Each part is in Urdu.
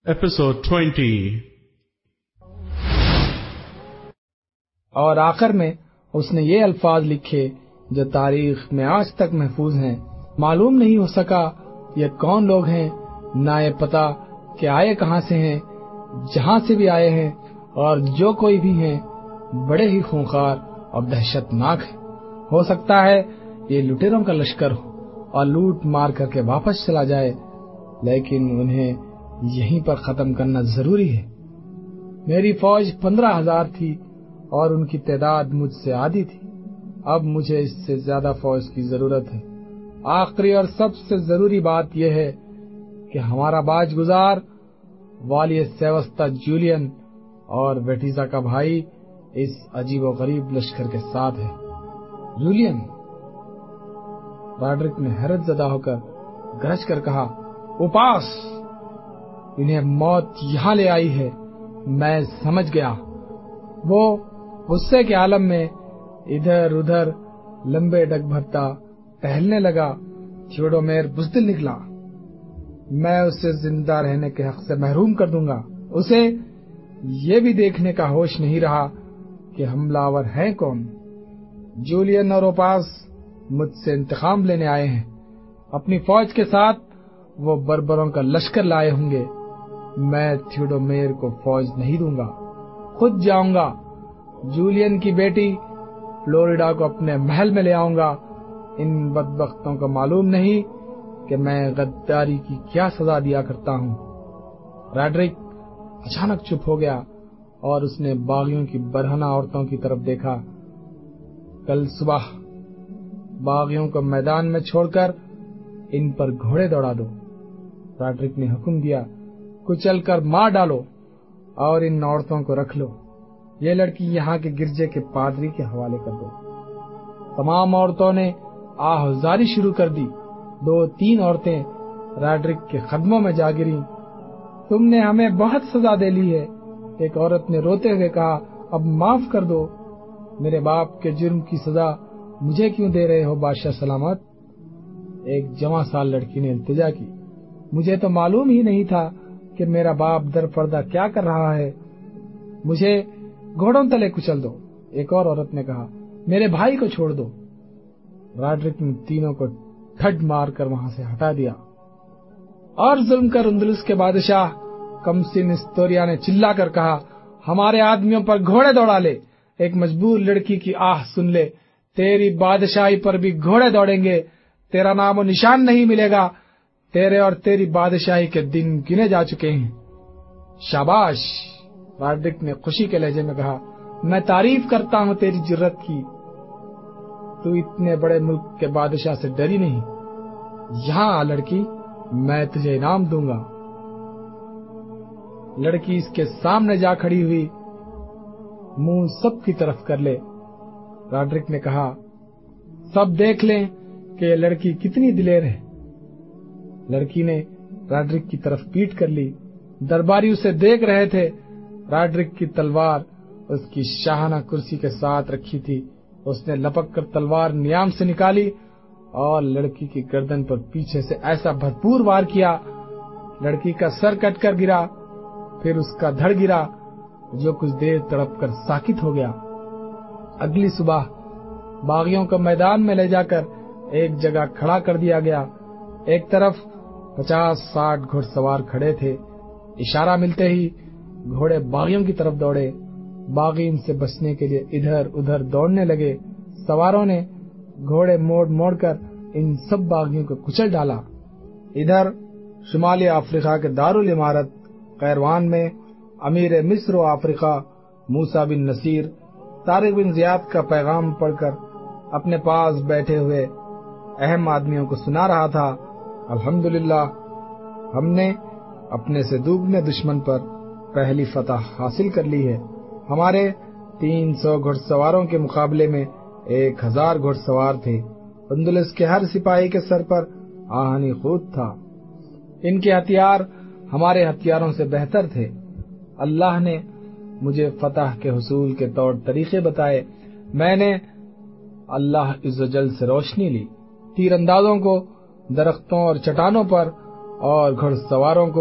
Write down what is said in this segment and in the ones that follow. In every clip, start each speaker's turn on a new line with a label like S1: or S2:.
S1: Episode 20.
S2: اور آخر میں اس نے یہ الفاظ لکھے جو تاریخ میں آج تک محفوظ ہیں. معلوم نہیں ہو سکا یہ کون لوگ ہیں، نہ یہ پتا کہ آئے کہاں سے ہیں. جہاں سے بھی آئے ہیں اور جو کوئی بھی ہیں بڑے ہی خونخوار اور دہشت ناک ہیں. ہو سکتا ہے یہ لٹیروں کا لشکر ہو اور لوٹ مار کر کے واپس چلا جائے، لیکن انہیں یہیں پر ختم کرنا ضروری ہے. میری فوج 15,000 تھی اور ان کی تعداد مجھ سے آدھی تھی. اب مجھے اس سے زیادہ فوج کی ضرورت ہے. آخری اور سب سے ضروری بات یہ ہے کہ ہمارا باج گزار والی سیوستہ جولین اور ویٹیزا کا بھائی اس عجیب و غریب لشکر کے ساتھ ہے. جولین! راڈرک نے حیرت زدہ ہو کر گرج کر کہا، اوپاس! انہیں موت یہاں لے آئی ہے. میں سمجھ گیا. وہ غصے کے عالم میں ادھر ادھر لمبے ڈگ بھرتا ٹہلنے لگا. تھیوڈومیر بزدل نکلا. میں اسے زندہ رہنے کے حق سے محروم کر دوں گا. اسے یہ بھی دیکھنے کا ہوش نہیں رہا کہ حملہ آور ہیں کون. جولین اور اوپاس مجھ سے انتقام لینے آئے ہیں. اپنی فوج کے ساتھ وہ بربروں کا لشکر لائے ہوں گے. میں تھیوڈومیر کو فوج نہیں دوں گا، خود جاؤں گا. جولین کی بیٹی فلوریڈا کو اپنے محل میں لے آؤں گا. ان بدبختوں کو معلوم نہیں کہ میں غداری کی کیا سزا دیا کرتا ہوں. راڈرک اچانک چپ ہو گیا اور اس نے باغیوں کی برہنہ عورتوں کی طرف دیکھا. کل صبح باغیوں کو میدان میں چھوڑ کر ان پر گھوڑے دوڑا دو. راڈرک نے حکم دیا، کچل کر مار ڈالو اور ان عورتوں کو رکھ لو. یہ لڑکی یہاں کے گرجے کے پادری کے حوالے کر دو. تمام عورتوں نے آہذاری شروع کر دی. 2-3 عورتیں راڈرک کے قدموں میں جا گریں. تم نے ہمیں بہت سزا دے لی ہے. ایک عورت نے روتے ہوئے کہا، اب معاف کر دو. میرے باپ کے جرم کی سزا مجھے کیوں دے رہے ہو بادشاہ سلامت؟ ایک جوان سال لڑکی نے التجا کی، مجھے تو معلوم ہی نہیں تھا کہ میرا باپ در پردہ کیا کر رہا ہے. مجھے گھوڑوں تلے کچل دو. ایک اور عورت نے کہا، میرے بھائی کو چھوڑ دو. راڈرک نے تینوں کو ٹھڈ مار کر وہاں سے ہٹا دیا. اور ظلم کر اندلس کے بادشاہ کمسن استوریا نے چلا کر کہا، ہمارے آدمیوں پر گھوڑے دوڑا لے. ایک مجبور لڑکی کی آہ سن لے. تیری بادشاہی پر بھی گھوڑے دوڑیں گے. تیرا نام و نشان نہیں ملے گا. تیرے اور تیری بادشاہی کے دن گنے جا چکے ہیں. شاباش! راڈرک نے خوشی کے لہجے میں کہا، میں تعریف کرتا ہوں تیری جرت کی. تو اتنے بڑے ملک کے بادشاہ سے ڈری نہیں. یہاں آ لڑکی، میں تجھے انعام دوں گا. لڑکی اس کے سامنے جا کھڑی ہوئی، منہ سب کی طرف کر لے. راڈرک نے کہا، سب دیکھ لیں کہ یہ لڑکی کتنی دلیر ہے. لڑکی نے راڈرک کی طرف پیٹ کر لی. درباری اسے دیکھ رہے تھے. راڈرک کی تلوار اس کی شاہانہ کرسی کے ساتھ رکھی تھی. اس نے لپک کر تلوار نیام سے نکالی اور لڑکی کی گردن پر پیچھے سے ایسا بھرپور وار کیا، لڑکی کا سر کٹ کر گرا. پھر اس کا دھڑ گرا، جو کچھ دیر تڑپ کر ساکت ہو گیا. اگلی صبح باغیوں کو میدان میں لے جا کر ایک جگہ کھڑا کر دیا گیا. ایک طرف 50-60 گھڑ سوار کھڑے تھے. اشارہ ملتے ہی گھوڑے باغیوں کی طرف دوڑے. باغی ان سے بچنے کے لیے ادھر ادھر دوڑنے لگے. سواروں نے گھوڑے موڑ موڑ کر ان سب باغیوں کو کچل ڈالا. ادھر شمالی افریقہ کے دارالامارت قیروان میں امیر مصر و افریقہ موسیٰ بن نصیر طارق بن زیاد کا پیغام پڑھ کر اپنے پاس بیٹھے ہوئے اہم آدمیوں کو سنا رہا تھا، الحمدللہ ہم نے اپنے سے دوگنے دشمن پر پہلی فتح حاصل کر لی ہے. ہمارے 300 گھڑ سواروں کے مقابلے میں 1000 گھڑ سوار تھے. اندلس کے ہر سپاہی کے سر پر آہنی خود تھا. ان کے ہتھیار ہمارے ہتھیاروں سے بہتر تھے. اللہ نے مجھے فتح کے حصول کے طور طریقے بتائے. میں نے اللہ عز و جل سے روشنی لی. تیر اندازوں کو درختوں اور چٹانوں پر اور گھڑ سواروں کو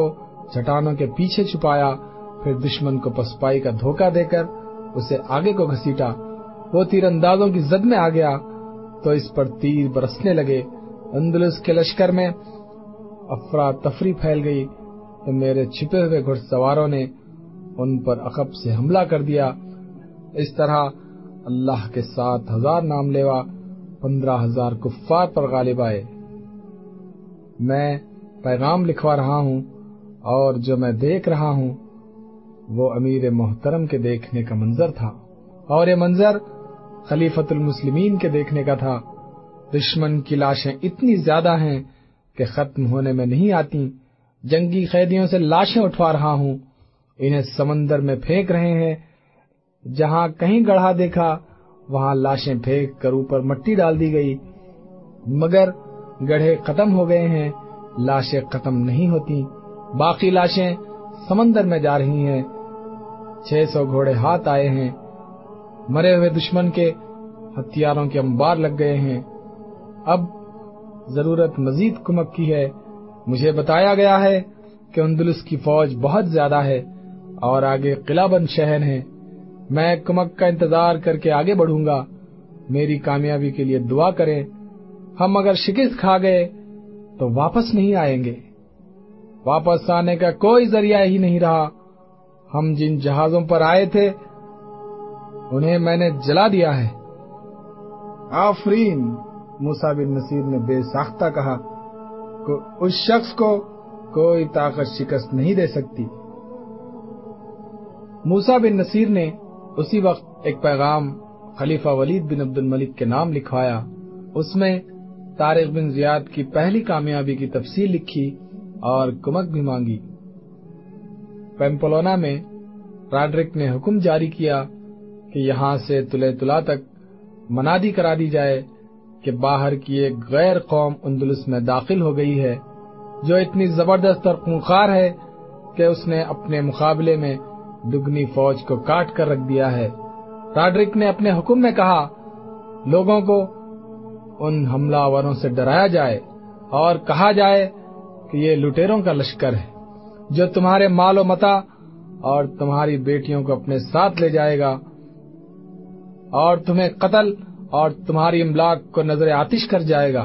S2: चट्टानों के पीछे छुपाया, फिर दुश्मन को पसपाई का धोखा देकर उसे आगे को घसीटा। वो तीरंदाजों की जद में आ गया तो इस पर तीर बरसने लगे। अंदलुस के लश्कर में अफरा तफरी फैल गई तो मेरे छिपे हुए घुड़सवारों ने उन पर अकब से हमला कर दिया। इस तरह अल्लाह के 7,000 नामलेवा 15,000 कुफ्फार पर गालिब आए। मैं पैगाम लिखवा रहा हूँ और जो मैं देख रहा हूँ वो अमीर मोहतरम के देखने का मंजर था, और ये मंजर खलीफतुल मुस्लिमीन के देखने का था। दुश्मन की लाशें इतनी ज्यादा हैं कि खत्म होने में नहीं आती। जंगी कैदियों से लाशें उठवा रहा हूँ, इन्हें समंदर में फेंक रहे हैं। जहाँ कहीं गड्ढा देखा वहाँ लाशें फेंक कर ऊपर मिट्टी डाल दी गई, मगर गड्ढे खत्म हो गए हैं, लाशें खत्म नहीं होती। बाकी लाशें समंदर में जा रही हैं। 600 घोड़े हाथ आए हैं। मरे हुए दुश्मन के हथियारों के अंबार लग गए हैं। अब जरूरत मजीद कुमक की है। मुझे बताया गया है कि अंदलुस की फौज बहुत ज्यादा है और आगे किलाबंद शहर है। मैं कुमक का इंतजार करके आगे बढ़ूंगा। मेरी कामयाबी के लिए दुआ करें। हम अगर शिकस्त खा गए तो वापस नहीं आएंगे। वापस आने का कोई जरिया ही नहीं रहा। हम जिन जहाजों पर आए थे उन्हें मैंने जला दिया है। आफरीन, मूसा बिन नसीर ने बेसाख्ता कहा, उस शख्स को कोई ताकत शिकस्त नहीं दे सकती। मूसा बिन नसीर ने उसी वक्त एक पैगाम खलीफा वलीद बिन अब्दुल मलिक के नाम लिखवाया। उसमें तारिक बिन जियाद की पहली कामयाबी की तफसील लिखी और कुमक भी मांगी। पेम्पलोना में रॉड्रिक ने हुक्म जारी किया कि यहाँ से तुलेतुला तक मनादी करा दी जाए कि बाहर की एक गैर कौम अंदलुस में दाखिल हो गई है, जो इतनी जबरदस्त और खूंखार है कि उसने अपने मुकाबले में दुगनी फौज को काट कर रख दिया है। रॉड्रिक ने अपने हुक्म में कहा, लोगों को उन हमलावरों से डराया जाए और कहा जाए कि ये लुटेरों का लश्कर है, जो तुम्हारे मालो मता और तुम्हारी बेटियों को अपने साथ ले जाएगा और तुम्हें कत्ल और तुम्हारी इमलाक को नजर आतिश कर जाएगा।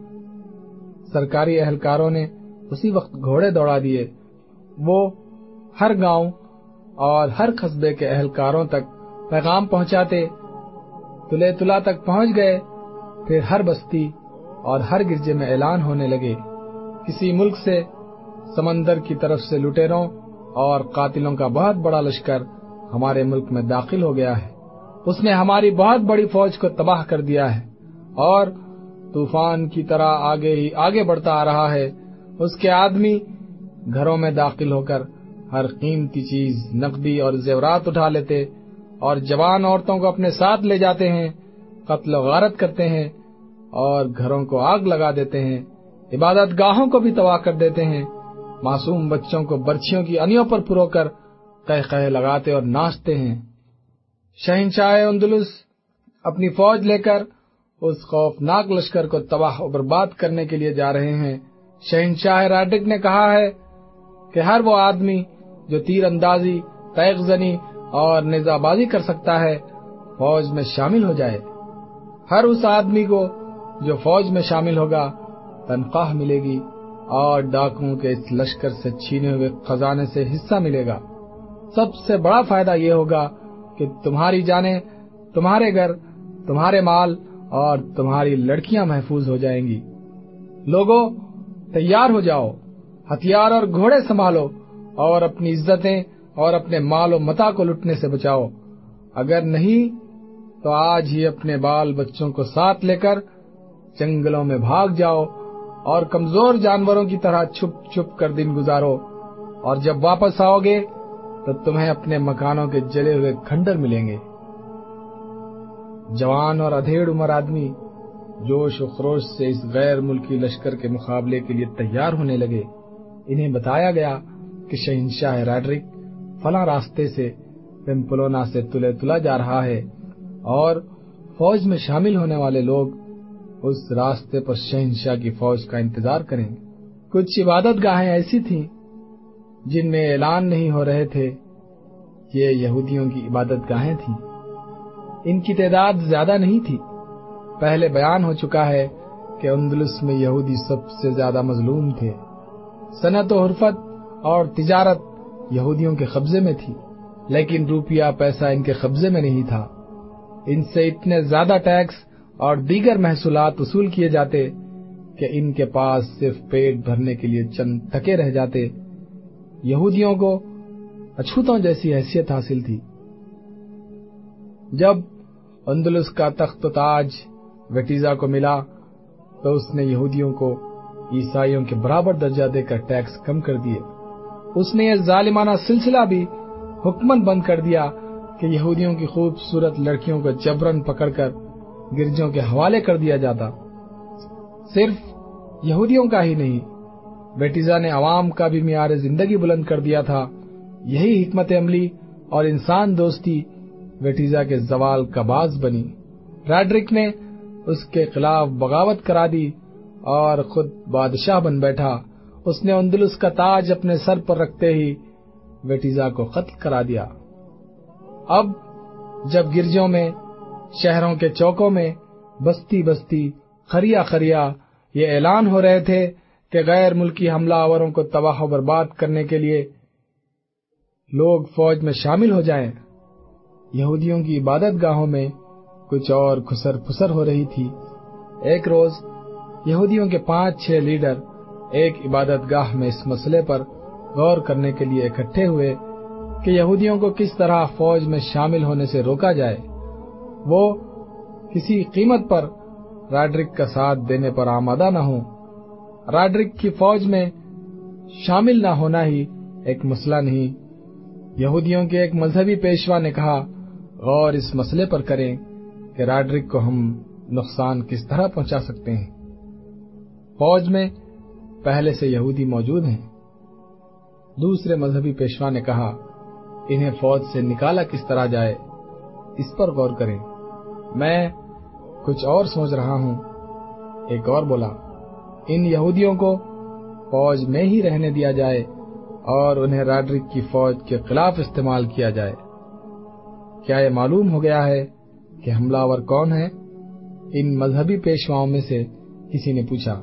S2: सरकारी एहलकारों ने उसी वक्त घोड़े दौड़ा दिए। वो हर गांव और हर कस्बे के एहलकारों तक पैगाम पहुंचाते। तुलेतुला तक पहुंच गए। फिर हर बस्ती और हर गिरजे में ऐलान होने लगे, किसी मुल्क से समंदर की तरफ से लुटेरों और कातिलों का बहुत बड़ा लश्कर हमारे मुल्क में दाखिल हो गया है। उसने हमारी बहुत बड़ी फौज को तबाह कर दिया है और तूफान की तरह आगे ही आगे बढ़ता आ रहा है। उसके आदमी घरों में दाखिल होकर हर कीमती चीज, नकदी और जेवरात उठा लेते और जवान औरतों को अपने साथ ले जाते हैं, कत्ल गारत करते हैं और घरों को आग लगा देते हैं। इबादत गाहों को भी तबाह कर देते हैं। मासूम बच्चों को बर्छियों की अनियों पर पुरोकर कह कह लगाते और नाचते हैं। शहंशाह अंदलुस अपनी फौज लेकर उस खौफनाक लश्कर को तबाह और बर्बाद करने के लिए जा रहे हैं। शहंशाह रॉड्रिक ने कहा है कि हर वो आदमी जो तीर अंदाजी, तैगजनी और नेजाबाजी कर सकता है फौज में शामिल हो जाए। हर उस आदमी को जो फौज में शामिल होगा तनख्वाह मिलेगी और डाकुओं के इस लश्कर से छीने हुए खजाने से हिस्सा मिलेगा। सबसे बड़ा फायदा ये होगा कि तुम्हारी जानें, तुम्हारे घर, तुम्हारे माल और तुम्हारी लड़कियां महफूज हो जाएंगी। लोगों, तैयार हो जाओ, हथियार और घोड़े संभालो और अपनी इज्जतें और अपने माल और मता को लुटने से बचाओ। अगर नहीं तो आज ही अपने बाल बच्चों को साथ लेकर जंगलों में भाग जाओ और कमजोर जानवरों की तरह छुप छुप कर दिन गुजारो, और जब वापस आओगे तो तुम्हें अपने मकानों के जले हुए खंडर मिलेंगे। जवान और अधेड़ उम्र आदमी जोश और खरोश से इस गैर मुल्की लश्कर के मुकाबले के लिए तैयार होने लगे। इन्हें बताया गया कि शहंशाह रॉड्रिक फला रास्ते से पेम्पलोना से तुलेतुला जा रहा है और फौज में शामिल होने वाले लोग उस रास्ते पर शहंशाह की फौज का इंतजार करें। कुछ इबादत गाहें ऐसी थीं جن میں اعلان نہیں ہو رہے تھے، یہ یہودیوں کی عبادت گاہیں تھیں۔ ان کی تعداد زیادہ نہیں تھی۔ پہلے بیان ہو چکا ہے کہ اندلس میں یہودی سب سے زیادہ مظلوم تھے۔ صنعت و حرفت اور تجارت یہودیوں کے قبضے میں تھی، لیکن روپیہ پیسہ ان کے قبضے میں نہیں تھا۔ ان سے اتنے زیادہ ٹیکس اور دیگر محصولات وصول کیے جاتے کہ ان کے پاس صرف پیٹ بھرنے کے لیے چند ٹکے رہ جاتے۔ یہودیوں کو اچھوتوں جیسی حیثیت حاصل تھی۔ جب اندلس کا تخت و تاج ویٹیزا کو ملا تو اس نے یہودیوں کو عیسائیوں کے برابر درجہ دے کر ٹیکس کم کر دیے۔ اس نے یہ ظالمانہ سلسلہ بھی حکمن بند کر دیا کہ یہودیوں کی خوبصورت لڑکیوں کو جبرن پکڑ کر گرجوں کے حوالے کر دیا جاتا۔ صرف یہودیوں کا ہی نہیں، ویٹیزا نے عوام کا بھی معیار زندگی بلند کر دیا تھا۔ یہی حکمت عملی اور انسان دوستی ویٹیزا کے زوال کا باعث بنی۔ راڈرک نے اس کے خلاف بغاوت کرا دی اور خود بادشاہ بن بیٹھا۔ اس نے اندلس کا تاج اپنے سر پر رکھتے ہی ویٹیزا کو قتل کرا دیا۔ اب جب گرجوں میں، شہروں کے چوکوں میں، بستی بستی، خریا خریا یہ اعلان ہو رہے تھے کہ غیر ملکی حملہ آوروں کو تباہ و برباد کرنے کے لیے لوگ فوج میں شامل ہو جائیں، یہودیوں کی عبادت گاہوں میں کچھ اور کھسر پھسر ہو رہی تھی۔ ایک روز یہودیوں کے 5-6 لیڈر ایک عبادت گاہ میں اس مسئلے پر غور کرنے کے لیے اکٹھے ہوئے کہ یہودیوں کو کس طرح فوج میں شامل ہونے سے روکا جائے۔ وہ کسی قیمت پر راڈرک کا ساتھ دینے پر آمادہ نہ ہوں۔ راڈرک کی فوج میں شامل نہ ہونا ہی ایک مسئلہ نہیں۔ یہودیوں کے ایک مذہبی پیشوا نے کہا، غور اس مسئلے پر کریں کہ راڈرک کو ہم نقصان کس طرح پہنچا سکتے ہیں۔ فوج میں پہلے سے یہودی موجود ہیں۔ دوسرے مذہبی پیشوا نے کہا، انہیں فوج سے نکالا کس طرح جائے، اس پر غور کریں۔ میں کچھ اور سوچ رہا ہوں۔ ایک اور بولا، ان یہودیوں کو فوج میں ہی رہنے دیا جائے اور انہیں راڈرک کی فوج کے خلاف استعمال کیا جائے۔ کیا یہ معلوم ہو گیا ہے کہ حملہ آور کون ہے؟ ان مذہبی پیشواؤں میں سے کسی نے پوچھا۔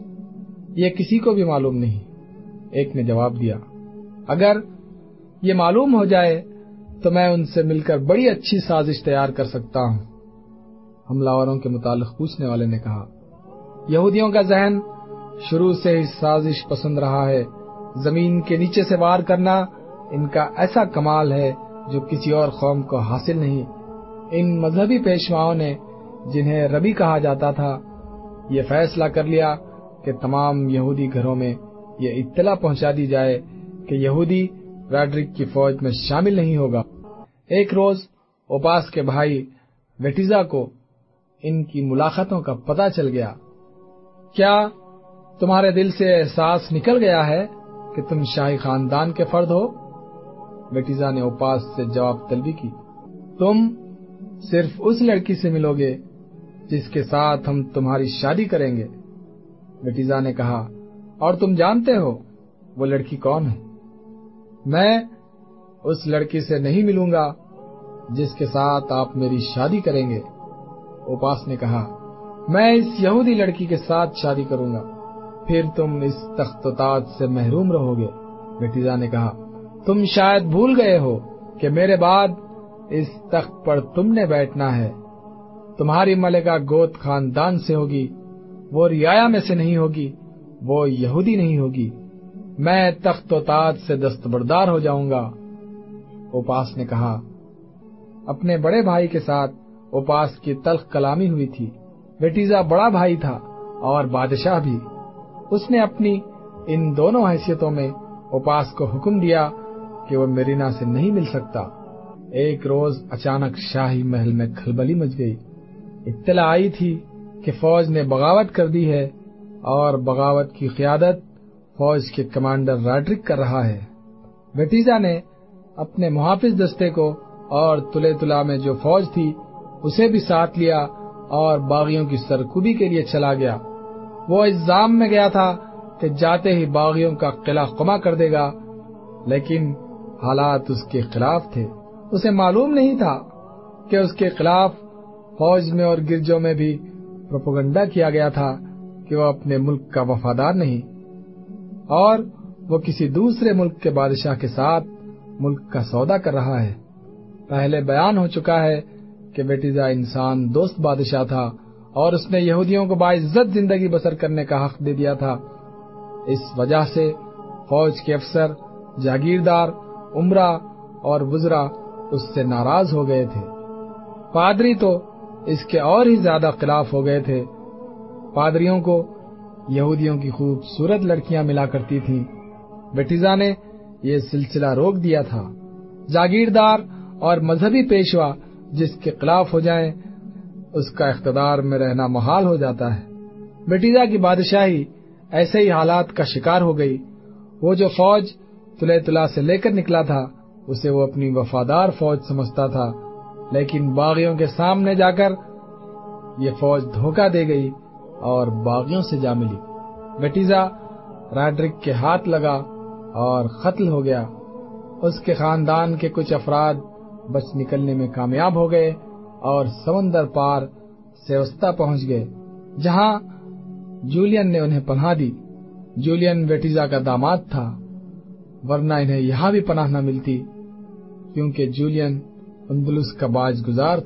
S2: یہ کسی کو بھی معلوم نہیں، ایک نے جواب دیا۔ اگر یہ معلوم ہو جائے تو میں ان سے مل کر بڑی اچھی سازش تیار کر سکتا ہوں۔ حملہ آوروں کے متعلق پوچھنے والے نے کہا، یہودیوں کا ذہن شروع سے ہی سازش پسند رہا ہے۔ زمین کے نیچے سے وار کرنا ان کا ایسا کمال ہے جو کسی اور قوم کو حاصل نہیں۔ ان مذہبی پیشواؤں نے، جنہیں ربی کہا جاتا تھا، یہ فیصلہ کر لیا کہ تمام یہودی گھروں میں یہ اطلاع پہنچا دی جائے کہ یہودی راڈرک کی فوج میں شامل نہیں ہوگا۔ ایک روز اوپاس کے بھائی ویٹیزا کو ان کی ملاقاتوں کا پتہ چل گیا۔ کیا تمہارے دل سے احساس نکل گیا ہے کہ تم شاہی خاندان کے فرد ہو؟ ویٹیزا نے اوپاس سے جواب طلبی کی۔ تم صرف اس لڑکی سے ملو گے جس کے ساتھ ہم تمہاری شادی کریں گے۔ ویٹیزا نے کہا، اور تم جانتے ہو وہ لڑکی کون ہے؟ میں اس لڑکی سے نہیں ملوں گا جس کے ساتھ آپ میری شادی کریں گے۔ اوپاس نے کہا، میں اس یہودی لڑکی کے ساتھ شادی کروں گا، پھر تم اس تخت و تاج سے محروم رہو گے۔ ویٹیزا نے کہا، تم شاید بھول گئے ہو کہ میرے بعد اس تخت پر تم نے بیٹھنا ہے۔ تمہاری ملکہ گوت خاندان سے ہوگی، وہ رعایا میں سے نہیں ہوگی، وہ یہودی نہیں ہوگی۔ میں تخت و تاج سے دستبردار ہو جاؤں گا۔ اوپاس نے کہا۔ اپنے بڑے بھائی کے ساتھ اوپاس کی تلخ کلامی ہوئی تھی۔ ویٹیزا بڑا بھائی تھا اور بادشاہ بھی۔ اس نے اپنی ان دونوں حیثیتوں میں اوپاس کو حکم دیا کہ وہ میرینا سے نہیں مل سکتا۔ ایک روز اچانک شاہی محل میں کھلبلی مچ گئی۔ اطلاع آئی تھی کہ فوج نے بغاوت کر دی ہے اور بغاوت کی قیادت فوج کے کمانڈر راڈرک کر رہا ہے۔ ویٹیزا نے اپنے محافظ دستے کو اور تلے تلا میں جو فوج تھی اسے بھی ساتھ لیا اور باغیوں کی سرکوبی کے لیے چلا گیا۔ وہ الزام میں گیا تھا کہ جاتے ہی باغیوں کا قلعہ قمع کر دے گا۔ لیکن حالات اس کے خلاف تھے۔ اسے معلوم نہیں تھا کہ اس کے خلاف فوج میں اور گرجوں میں بھی پروپیگنڈا کیا گیا تھا کہ وہ اپنے ملک کا وفادار نہیں اور وہ کسی دوسرے ملک کے بادشاہ کے ساتھ ملک کا سودا کر رہا ہے۔ پہلے بیان ہو چکا ہے کہ بیٹیزا انسان دوست بادشاہ تھا اور اس نے یہودیوں کو باعزت زندگی بسر کرنے کا حق دے دیا تھا۔ اس وجہ سے فوج کے افسر، جاگیردار، امرا اور وزراء اس سے ناراض ہو گئے تھے۔ پادری تو اس کے اور ہی زیادہ خلاف ہو گئے تھے۔ پادریوں کو یہودیوں کی خوبصورت لڑکیاں ملا کرتی تھیں۔ بیٹیزا نے یہ سلسلہ روک دیا تھا۔ جاگیردار اور مذہبی پیشوا جس کے خلاف ہو جائیں اس کا اقتدار میں رہنا محال ہو جاتا ہے۔ بیٹیزا کی بادشاہی ایسے ہی حالات کا شکار ہو گئی۔ وہ جو فوج تلے سے لے کر نکلا تھا اسے وہ اپنی وفادار فوج سمجھتا تھا، لیکن باغیوں کے سامنے جا کر یہ فوج دھوکہ دے گئی اور باغیوں سے جا ملی۔ بیٹیزا راڈرک کے ہاتھ لگا اور قتل ہو گیا۔ اس کے خاندان کے کچھ افراد بچ نکلنے میں کامیاب ہو گئے اور سمندر پار سیوستا پہنچ گئے، جہاں جولین نے انہیں پناہ دی۔ جولین بیٹیزا کا داماد تھا، ورنہ انہیں یہاں بھی پناہ نہ ملتی، کیونکہ جولین اندلس کا باج گزار